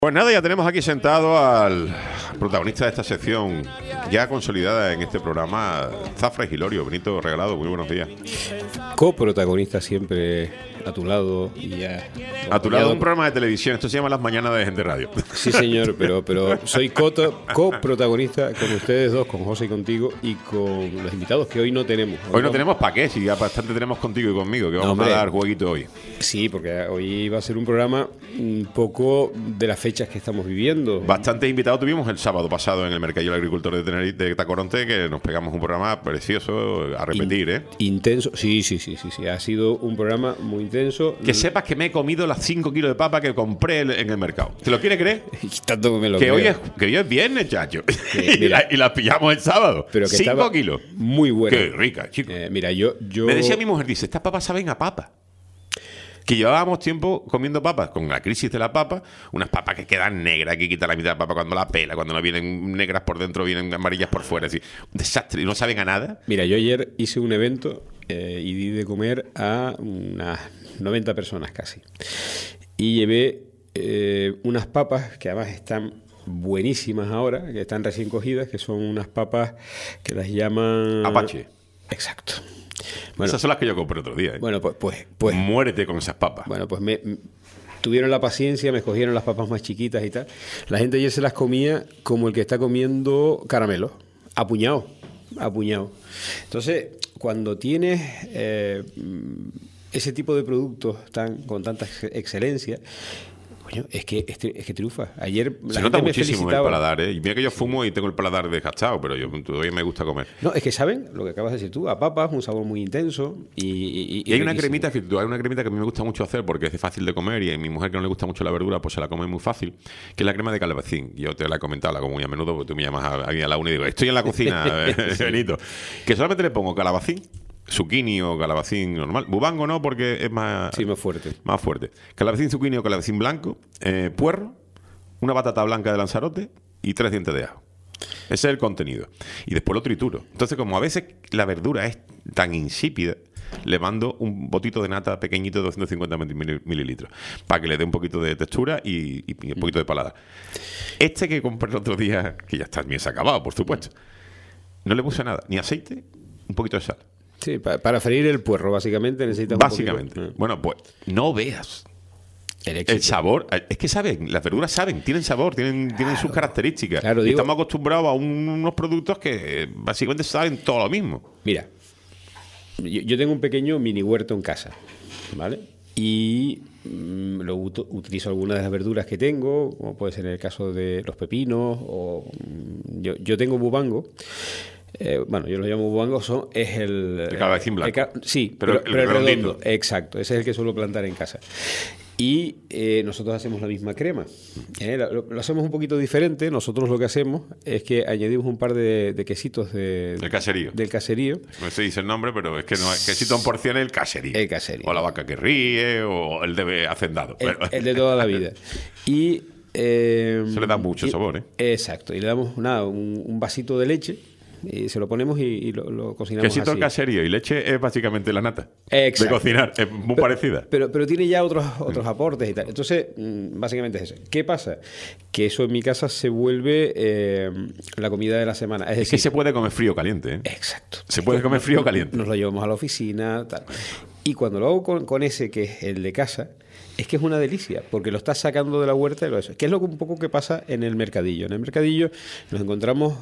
Pues nada, ya tenemos aquí sentado al protagonista de esta sección ya consolidada en este programa, Zafra y Hilorio. Benito Regalado, muy buenos días. Coprotagonista siempre a tu lado y a tu lado un programa de televisión. Esto se llama Las Mañanas de Gente Radio. Sí, señor, pero soy coprotagonista con ustedes dos, con José y contigo, y con los invitados que hoy no tenemos. Hoy no tenemos para qué, si ya bastante tenemos contigo y conmigo, que vamos a dar jueguito hoy. Sí, porque hoy va a ser un programa un poco de las fechas que estamos viviendo. Bastantes invitados tuvimos el sábado pasado en el Mercadillo del Agricultor de Tenerife, de Tacoronte, que nos pegamos un programa precioso a repetir, Intenso, sí. Ha sido un programa muy intenso. Que sepas que me he comido las 5 kilos de papa que compré en el mercado. ¿Te lo quieres creer? Tanto me lo que creo. Hoy es viernes, chacho. Y las pillamos el sábado. Pero que 5 kilos. Muy buena. Qué rica, chico. Mira, yo... Me decía mi mujer, dice, estas papas saben a papa. Que llevábamos tiempo comiendo papas, con la crisis de la papa, unas papas que quedan negras, que quitan la mitad de la papa cuando la pela, cuando no vienen negras por dentro, vienen amarillas por fuera, así, un desastre, y no saben a nada. Mira, yo ayer hice un evento y di de comer a unas 90 personas casi, y llevé unas papas que además están buenísimas ahora, que están recién cogidas, que son unas papas que las llaman... Apache. Exacto. Bueno, esas son las que yo compré otro día. Bueno, pues muérete con esas papas. Bueno, pues tuvieron la paciencia, me escogieron las papas más chiquitas y tal. La gente ayer se las comía como el que está comiendo caramelos, a puñado. Entonces, cuando tienes ese tipo de productos con tanta excelencia, es que triunfa. Ayer se nota muchísimo el paladar, ¿eh? Y mira que yo fumo y tengo el paladar desgastado, pero yo todavía me gusta comer. No, es que saben lo que acabas de decir tú, a papas, un sabor muy intenso y hay una cremita, que a mí me gusta mucho hacer porque es fácil de comer, y a mi mujer, que no le gusta mucho la verdura, pues se la come muy fácil, que es la crema de calabacín. Yo te la he comentado, la como muy a menudo, porque tú me llamas a la una y digo, estoy en la cocina, sí. Benito. Que solamente le pongo calabacín, zucchini o calabacín normal. Bubango no, porque es más... Sí, más fuerte. Más fuerte. Calabacín, zucchini o calabacín blanco, puerro, una batata blanca de Lanzarote y 3 dientes de ajo. Ese es el contenido. Y después lo trituro. Entonces, como a veces la verdura es tan insípida, le mando un botito de nata pequeñito de 250 mililitros para que le dé un poquito de textura y un poquito de paladar. Este que compré el otro día, que ya está bien se ha acabado, por supuesto, no le puse nada, ni aceite, un poquito de sal. Sí, para freír el puerro, básicamente necesitas básicamente. Un poquito. Bueno, pues no veas el sabor. Es que saben, las verduras saben, tienen sabor, tienen sus características. Claro, y estamos acostumbrados a unos productos que básicamente saben todo lo mismo. Mira, yo tengo un pequeño mini huerto en casa, ¿vale? Y utilizo algunas de las verduras que tengo, como puede ser en el caso de los pepinos, o yo tengo bubango. Yo lo llamo bubango, es el calabacín blanco. Sí, pero el redondo. Exacto, ese es el que suelo plantar en casa. Y nosotros hacemos la misma crema. Lo hacemos un poquito diferente. Nosotros lo que hacemos es que añadimos un par de quesitos del caserío. No se dice el nombre, pero es que no es quesito en porciones, el caserío. El caserío. O la vaca que ríe, o el de hacendado. El de toda la vida. Y se le da mucho sabor, ¿eh? Exacto. Y le damos un vasito de leche. Y se lo ponemos y lo cocinamos quesito así. Caserío y leche es básicamente la nata. Exacto. De cocinar, es muy parecida. Pero tiene ya otros aportes y tal. Entonces, básicamente es eso. ¿Qué pasa? Que eso en mi casa se vuelve la comida de la semana. Es decir, que se puede comer frío o caliente, ¿eh? Exacto. Se puede comer frío o caliente. Nos lo llevamos a la oficina, tal. Y cuando lo hago con ese, que es el de casa, es que es una delicia, porque lo estás sacando de la huerta y lo eso. Que es lo que un poco que pasa en el mercadillo. En el mercadillo nos encontramos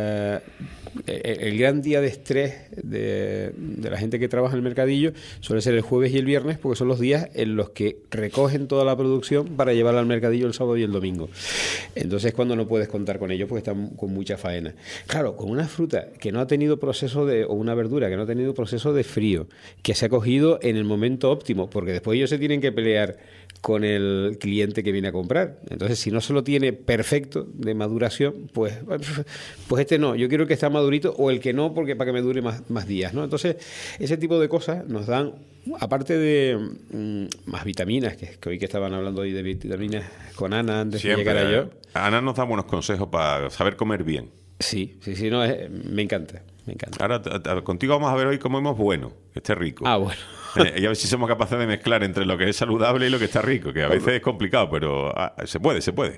el gran día de estrés de la gente que trabaja en el mercadillo suele ser el jueves y el viernes, porque son los días en los que recogen toda la producción para llevarla al mercadillo el sábado y el domingo. Entonces, cuando no puedes contar con ellos, porque están con mucha faena. Claro, con una fruta que no ha tenido proceso o una verdura que no ha tenido proceso de frío, que se ha cogido en el momento óptimo, porque después ellos se tienen que pelear con el cliente que viene a comprar. Entonces, si no se lo tiene perfecto de maduración, pues este no. Yo quiero que esté madurito, o el que no, porque para que me dure más días, ¿no? Entonces, ese tipo de cosas nos dan, aparte de más vitaminas, que hoy que estaban hablando hoy de vitaminas con Ana antes de llegar a yo. Ana nos da buenos consejos para saber comer bien. Sí, no, me encanta. Ahora contigo vamos a ver hoy cómo comemos bueno, que esté rico. Ah, bueno. Y a ver si somos capaces de mezclar entre lo que es saludable y lo que está rico, que a veces es complicado, pero se puede.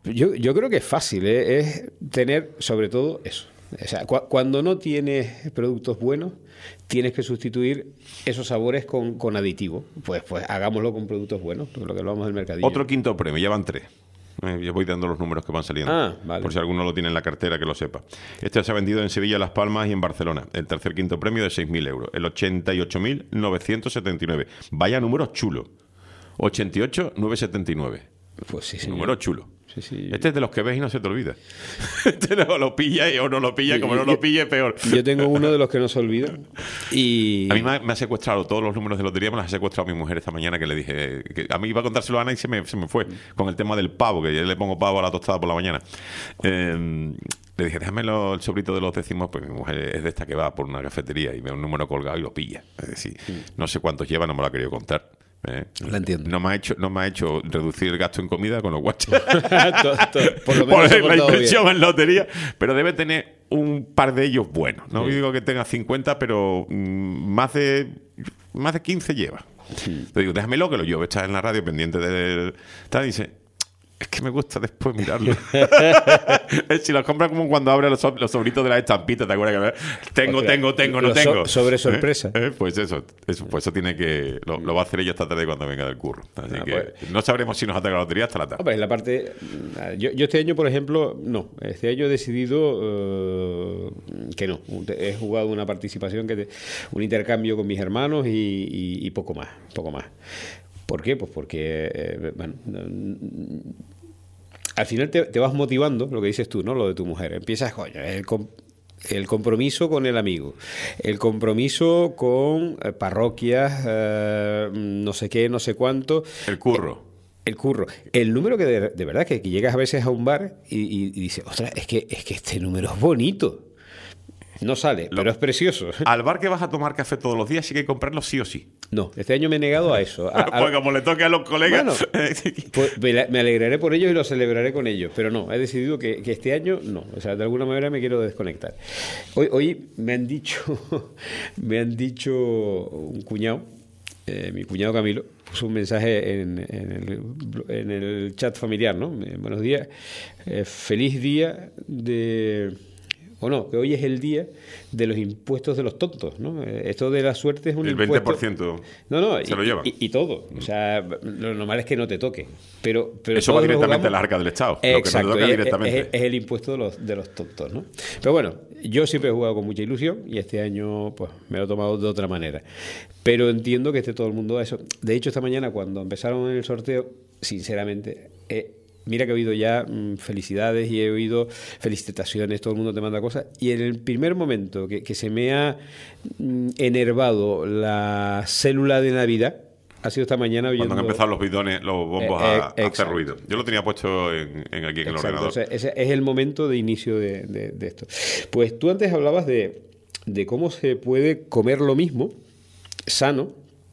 Yo creo que es fácil, ¿eh? Es tener sobre todo eso. O sea, cuando no tienes productos buenos, tienes que sustituir esos sabores con aditivos. Pues hagámoslo con productos buenos, lo que hablamos del mercadillo. Otro quinto premio, ya van 3. Yo voy dando los números que van saliendo. Vale. Por si alguno lo tiene en la cartera, que lo sepa. Este se ha vendido en Sevilla, Las Palmas y en Barcelona. El tercer quinto premio de 6.000 euros. El 88.979. Vaya número chulo. 88.979. Pues sí, número chulo. Sí. Este es de los que ves y no se te olvida. Este no lo pilla o no lo pilla, como no lo pille, peor. Yo tengo uno de los que no se olvida. Y a mí me ha secuestrado todos los números de lotería, me los ha secuestrado mi mujer esta mañana, que le dije que a mí iba a contárselo a Ana y se me fue con el tema del pavo, que yo le pongo pavo a la tostada por la mañana. Le dije, déjamelo el sobrito de los décimos, pues mi mujer es de esta que va por una cafetería y ve un número colgado y lo pilla. Es decir, no sé cuántos lleva, no me lo ha querido contar. La entiendo. No me ha hecho reducir el gasto en comida con los guachos. Por lo menos por la inversión en lotería. Pero debe tener un par de ellos buenos. No digo que tenga 50, pero más de 15 lleva. Le digo, déjamelo que lo llevo. Estás en la radio pendiente del... Y dice... Es que me gusta después mirarlo. Si los compras como cuando abres los sobritos de las estampitas, ¿te acuerdas? Que no tengo. Sobre sorpresa. Pues eso tiene que... Lo va a hacer ella esta tarde cuando venga del curro. Así que pues, no sabremos si nos ataca la lotería hasta la tarde. Hombre, en la parte... Yo este año, por ejemplo, no. Este año he decidido que no. He jugado una participación, un intercambio con mis hermanos y poco más. ¿Por qué? Pues porque, al final te vas motivando, lo que dices tú, ¿no? Lo de tu mujer. Empiezas, coño, el compromiso con el amigo, el compromiso con parroquias, no sé qué, no sé cuánto. El curro. El curro. El número que de verdad que llegas a veces a un bar y dices, ostras, es que este número es bonito. No sale, pero es precioso. Al bar que vas a tomar café todos los días sí que hay que comprarlo sí o sí. No, este año me he negado a eso. Pues como le toque a los colegas... Bueno, pues me alegraré por ellos y lo celebraré con ellos. Pero no, he decidido que este año no. O sea, de alguna manera me quiero desconectar. Hoy me han dicho un cuñado, mi cuñado Camilo, puso un mensaje en el chat familiar, ¿no? Buenos días. Feliz día de... O no, que hoy es el día de los impuestos de los tontos, ¿no? Esto de la suerte es un impuesto... El 20% se lo lleva. Y todo. O sea, lo normal es que no te toque. Pero eso va directamente a la arca del Estado. Exacto. Lo que no toca directamente. Es el impuesto de los tontos, ¿no? Pero bueno, yo siempre he jugado con mucha ilusión y este año pues me lo he tomado de otra manera. Pero entiendo que esté todo el mundo a eso. De hecho, esta mañana cuando empezaron el sorteo, sinceramente... Mira que he oído ya felicidades y he oído felicitaciones, todo el mundo te manda cosas. Y en el primer momento que se me ha enervado la célula de Navidad, ha sido esta mañana oyendo... Cuando han empezado los bidones, los bombos a hacer ruido. Yo lo tenía puesto aquí en el ordenador. O sea, ese es el momento de inicio de esto. Pues tú antes hablabas de cómo se puede comer lo mismo, sano,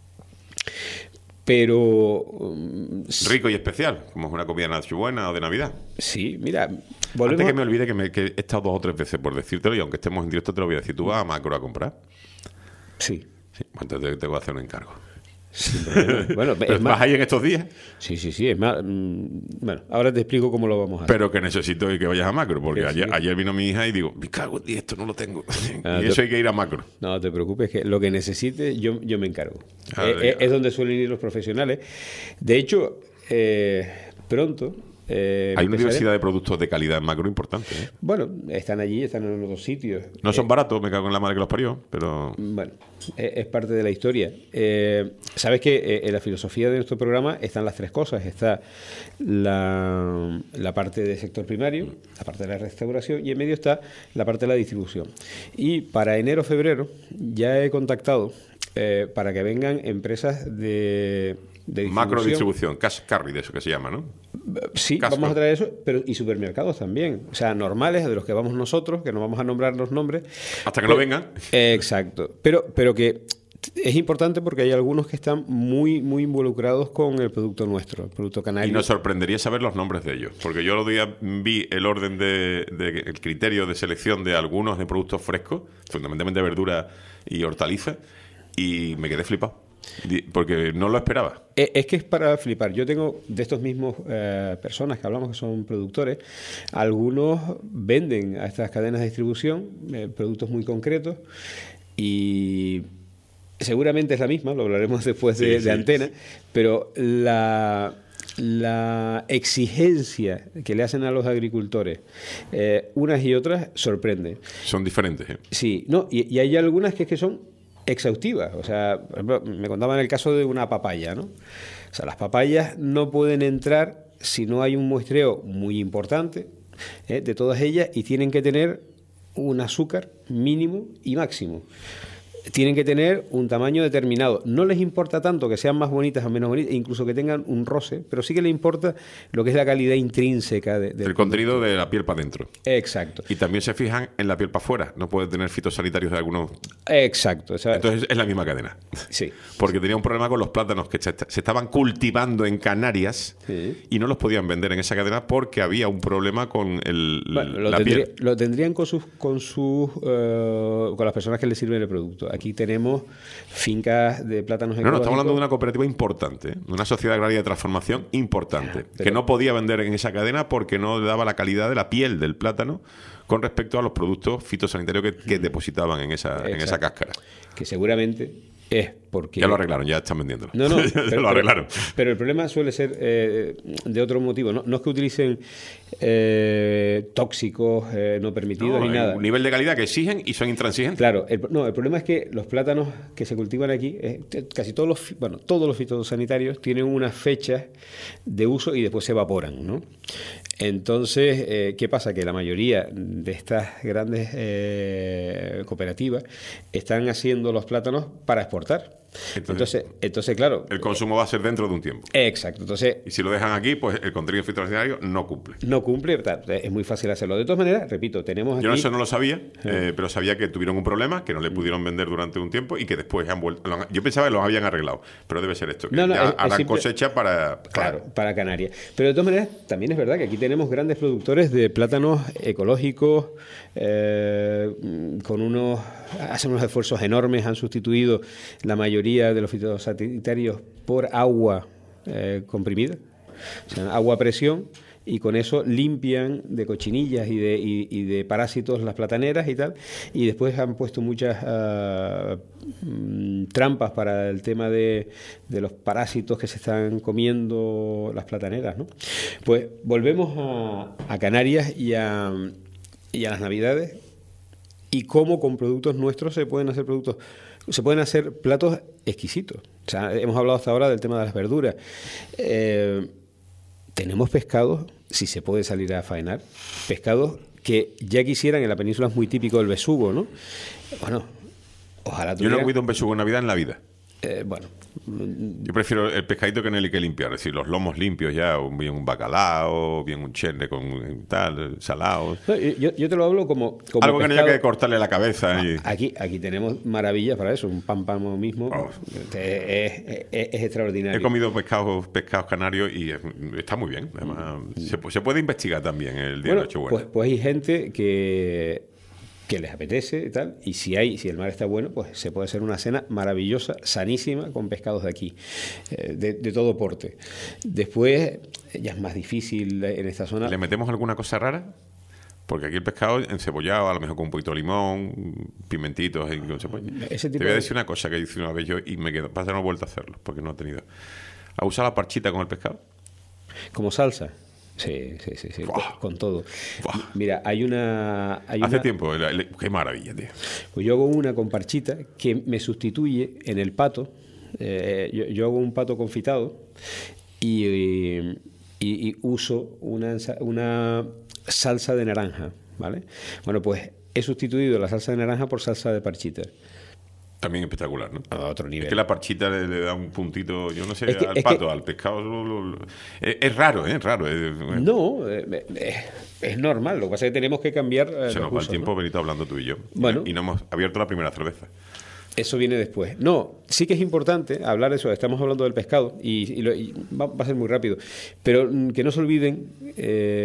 pero... rico y especial, como es una comida buena o de Navidad. Sí, mira... Antes que me olvide que he estado 2 o 3 veces por decírtelo y aunque estemos en directo te lo voy a decir. ¿Tú vas a Macro a comprar? Sí. Entonces te voy a hacer un encargo. Sí, bueno, ¿vas ahí en estos días? Sí, es más... bueno, ahora te explico cómo lo vamos a hacer. Pero que necesito que vayas a Macro, porque ayer vino mi hija y digo, me cago en esto no lo tengo. Y eso hay que ir a Macro. No te preocupes, que lo que necesites yo me encargo. Es donde suelen ir los profesionales. De hecho, pronto... hay una diversidad de productos de calidad en Macro importante. Bueno, están allí, están en otros sitios. No son baratos, me cago en la madre que los parió, pero... Bueno, es parte de la historia. Sabes que en la filosofía de nuestro programa están las 3 cosas. Está la parte del sector primario, la parte de la restauración y en medio está la parte de la distribución. Y para enero-febrero ya he contactado para que vengan empresas de distribución. Macro distribución, cash carry, de eso que se llama, ¿no? Sí, Casco. vamos a traer eso, pero y supermercados también. O sea, normales, de los que vamos nosotros, que no vamos a nombrar los nombres. Hasta que no vengan. Exacto. Pero que es importante porque hay algunos que están muy, muy involucrados con el producto nuestro, el producto canario. Y nos sorprendería saber los nombres de ellos, porque yo el otro día vi el orden el criterio de selección de algunos de productos frescos, fundamentalmente verduras y hortalizas, y me quedé flipado. Porque no lo esperaba. Es que es para flipar. Yo tengo de estos mismos personas que hablamos que son productores, algunos venden a estas cadenas de distribución productos muy concretos y seguramente es la misma, lo hablaremos después de Antena, pero la exigencia que le hacen a los agricultores unas y otras sorprende. Son diferentes. Sí, no, y hay algunas que son exhaustivas. O sea, por ejemplo, me contaban el caso de una papaya, ¿no? O sea, las papayas no pueden entrar si no hay un muestreo muy importante de todas ellas y tienen que tener un azúcar mínimo y máximo. Tienen que tener un tamaño determinado. No les importa tanto que sean más bonitas o menos bonitas, incluso que tengan un roce, pero sí que les importa lo que es la calidad intrínseca del contenido de la piel para adentro. Exacto. Y también se fijan en la piel para afuera. No puede tener fitosanitarios de algunos. Exacto. Entonces es la misma cadena. Sí. Porque tenía un problema con los plátanos que se estaban cultivando en Canarias y no los podían vender en esa cadena porque había un problema con la piel. Lo tendrían con las personas que les sirven el producto. Aquí tenemos fincas de plátanos ecológicos. No, estamos hablando de una cooperativa importante, de una sociedad agraria de transformación importante, que no podía vender en esa cadena porque no le daba la calidad de la piel del plátano con respecto a los productos fitosanitarios que depositaban en esa cáscara. Que seguramente es porque... Ya lo arreglaron, ya están vendiéndolo. No, lo arreglaron. Pero el problema suele ser de otro motivo. No es que utilicen tóxicos no permitidos ni nada. Un nivel de calidad que exigen y son intransigentes. Claro. El problema es que los plátanos que se cultivan aquí, casi todos los fitosanitarios tienen unas fechas de uso y después se evaporan, ¿no? Entonces, ¿qué pasa? Que la mayoría de estas grandes cooperativas están haciendo los plátanos para exportar. Entonces, claro. El consumo va a ser dentro de un tiempo. Exacto. Entonces, y si lo dejan aquí, pues el contenido fitosanitario no cumple. No cumple, es muy fácil hacerlo. De todas maneras, repito, tenemos aquí... Yo eso no lo sabía, pero sabía que tuvieron un problema, que no le pudieron vender durante un tiempo y que después han vuelto... Yo pensaba que los habían arreglado, pero debe ser esto, que harán cosecha para... Claro, para Canarias. Pero de todas maneras, también es verdad que aquí tenemos grandes productores de plátanos ecológicos, hacen unos esfuerzos enormes, han sustituido la mayoría de los fitosanitarios por agua comprimida, o sea, agua a presión, y con eso limpian de cochinillas y de parásitos las plataneras y tal, y después han puesto muchas trampas para el tema de los parásitos que se están comiendo las plataneras, ¿no? Pues volvemos a Canarias y a las Navidades, y cómo con productos nuestros se pueden hacer platos exquisitos. O sea, hemos hablado hasta ahora del tema de las verduras. Tenemos pescados, si se puede salir a faenar, pescados que ya quisieran, en la península es muy típico el besugo, ¿no? Bueno, ojalá tuviera... Yo no he comido un besugo en Navidad en la vida. Bueno. Yo prefiero el pescadito que no hay que limpiar, es decir, los lomos limpios ya, bien un bacalao, bien un chene con tal, salado. No, yo te lo hablo como algo pescado. Que no haya que cortarle la cabeza. Aquí tenemos maravillas para eso, un pámpano mismo, es extraordinario. He comido pescados canarios y está muy bien. Además, se puede investigar también el día de Nochebuena. Pues hay gente que les apetece y tal, y si el mar está bueno, pues se puede hacer una cena maravillosa, sanísima, con pescados de aquí, de todo porte. Después ya es más difícil en esta zona. ¿Le metemos alguna cosa rara? Porque aquí el pescado encebollado, a lo mejor con un poquito de limón, pimentitos... Te voy a decir una cosa que hice una vez yo y me quedo, pasa, no he vuelto a hacerlo, porque no he tenido... ¿Ha usado la parchita con el pescado? ¿Como salsa? Sí, con todo. Mira, Hace tiempo, qué maravilla, tío. Pues yo hago una con parchita que me sustituye en el pato. Yo hago un pato confitado y uso una salsa de naranja, ¿vale? Bueno, pues he sustituido la salsa de naranja por salsa de parchita. También espectacular, ¿no? A otro nivel. Es que la parchita le da un puntito, yo no sé, al pato, al pescado. Es raro, ¿eh? Es raro. No, es normal. Lo que pasa es que tenemos que cambiar. Se nos va el tiempo, Benito, hablando tú y yo. Bueno. Y no hemos abierto la primera cerveza. Eso viene después. No, sí que es importante hablar de eso. Estamos hablando del pescado y va a ser muy rápido. Pero que no se olviden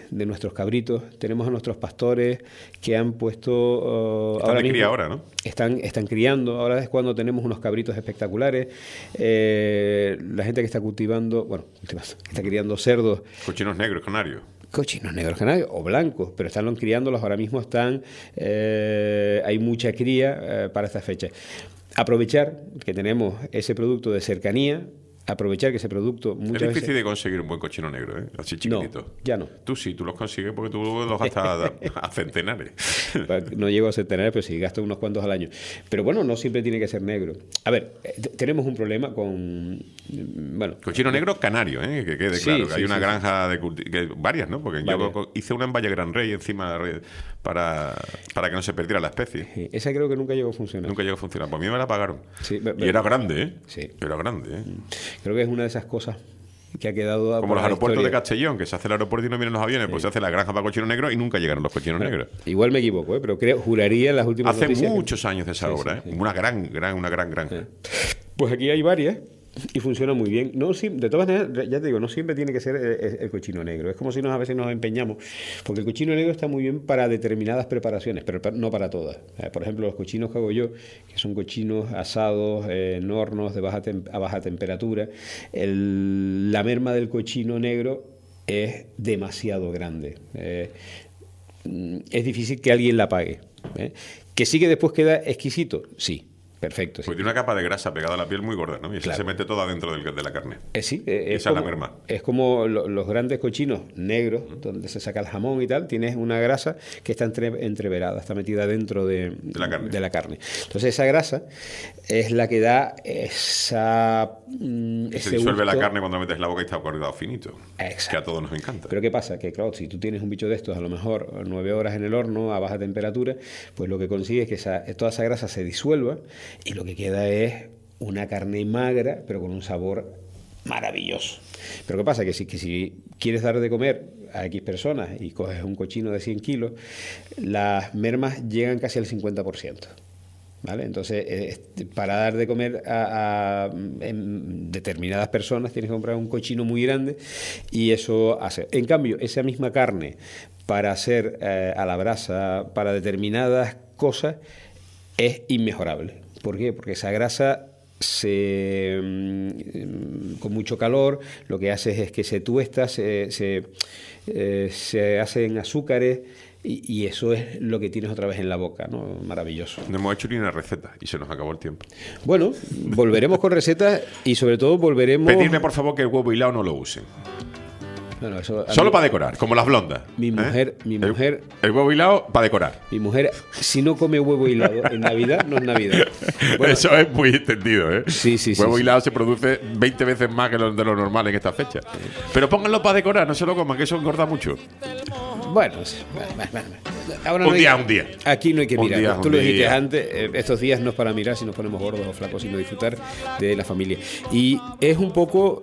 de nuestros cabritos, tenemos a nuestros pastores que han puesto... Están de cría ahora, ¿no? Están criando, ahora es cuando tenemos unos cabritos espectaculares. La gente que está cultivando, bueno, está criando cerdos. Cochinos negros, canarios. Cochinos negros canarios o blancos, pero están criándolos, ahora mismo hay mucha cría para esta fecha. Aprovechar que tenemos ese producto de cercanía, aprovechar que ese producto muchas Es difícil veces... de conseguir un buen cochino negro, ¿eh? Así chiquitito. No, ya no. Tú sí, tú los consigues porque tú los gastas a centenares. No llego a centenares, pero sí, gasto unos cuantos al año. Pero bueno, no siempre tiene que ser negro. A ver, tenemos un problema con... Bueno, cochino negro canario, ¿eh? Que quede Sí, claro. Que sí, hay una sí, granja de varias, ¿no? Porque Varias. yo hice una en Valle Gran Rey encima para que no se perdiera la especie. esa creo que nunca llegó a funcionar. Nunca llegó a funcionar. Por mí me la pagaron. Sí, y era grande, ¿eh? Sí. Era grande, ¿eh? Creo que es una de esas cosas que ha quedado... Como para los la aeropuertos de historia. Castellón, que se hace el aeropuerto y no vienen los aviones, pues se hace la granja para cochino negro y nunca llegaron los cochinos negros. Igual me equivoco, pero juraría en las últimas Hace noticias... muchos años de esa Sí, obra, sí, ¿eh? sí. Una gran granja. Pues aquí hay varias y funciona muy bien. No, de todas maneras, ya te digo, no siempre tiene que ser el cochino negro. Es como si a veces nos empeñamos, porque el cochino negro está muy bien para determinadas preparaciones, pero no para todas. Por ejemplo, los cochinos que hago yo, que son cochinos asados en hornos a baja temperatura, la merma del cochino negro es demasiado grande. Es difícil que alguien la pague. ¿Que sí que después queda exquisito? Sí. Perfecto. Sí. Pues tiene una capa de grasa pegada a la piel muy gorda, ¿no? Y eso Claro. se mete toda dentro de la carne. Sí, Esa es la merma. Es como los grandes cochinos negros, donde se saca el jamón y tal, tienes una grasa que está entreverada, está metida dentro de la carne. Entonces esa grasa es la que da ese se disuelve la gusto. carne cuando metes la boca y está cortado finito. Exacto. Que a todos nos encanta. Pero ¿qué pasa? Que claro, si tú tienes un bicho de estos, a lo mejor 9 horas en el horno a baja temperatura, pues lo que consigues es que toda esa grasa se disuelva y lo que queda es una carne magra, pero con un sabor maravilloso. Pero ¿qué pasa? Que si quieres dar de comer a X personas y coges un cochino de 100 kilos, las mermas llegan casi al 50%. ¿Vale? Entonces, para dar de comer a determinadas personas tienes que comprar un cochino muy grande y eso hace. En cambio, esa misma carne para hacer a la brasa, para determinadas cosas, es inmejorable. ¿Por qué? Porque esa grasa con mucho calor lo que hace es que se tuesta, se hacen azúcares y eso es lo que tienes otra vez en la boca, ¿no? Maravilloso. No hemos hecho ni una receta y se nos acabó el tiempo. Bueno, volveremos con recetas y sobre todo volveremos... Pedirle, por favor, que el huevo hilado no lo usen. Bueno, eso Solo para decorar, como las blondas. Mi mujer... El huevo hilado para decorar. Mi mujer, si no come huevo hilado en Navidad, no es Navidad. Bueno, eso es muy extendido, ¿eh? Sí. Huevo hilado se produce 20 veces más que de lo normal en esta fecha. Pero pónganlo para decorar, no se lo coman, que eso engorda mucho. Bueno, ahora Un día. Aquí no hay que Un mirar. día, Tú un lo dijiste día. antes, estos días no es para mirar si nos ponemos gordos o flacos, sino disfrutar de la familia. Y es un poco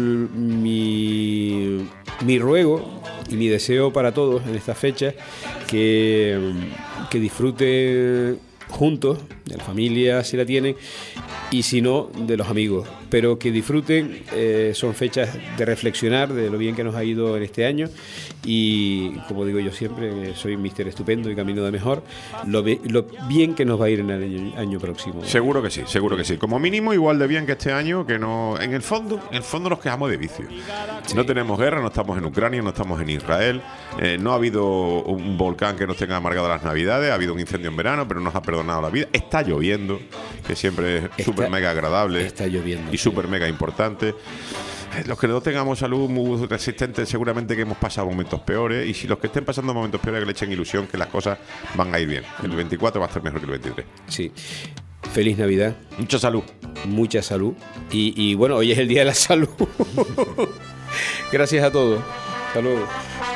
mi ruego y mi deseo para todos en esta fecha que disfruten juntos, de la familia si la tienen, y si no, de los amigos. Pero que disfruten, son fechas de reflexionar de lo bien que nos ha ido en este año y, como digo yo siempre, soy Mister Estupendo y camino de mejor, lo bien que nos va a ir en el año próximo. Seguro que sí, seguro que sí. Como mínimo igual de bien que este año, que no... En el fondo nos quejamos de vicio. Sí. No tenemos guerra, no estamos en Ucrania, no estamos en Israel, no ha habido un volcán que nos tenga amargado las Navidades, ha habido un incendio en verano, pero nos ha perdonado la vida. Está lloviendo, que siempre es súper mega agradable. Está lloviendo. Y súper mega importante. Los que no tengamos salud muy resistente, seguramente que hemos pasado momentos peores. Y si los que estén pasando momentos peores, que le echen ilusión, que las cosas van a ir bien. El 24 va a estar mejor que el 23. Sí. Feliz Navidad. Mucha salud. Mucha salud. Y bueno, hoy es el Día de la Salud. Gracias a todos. Hasta luego.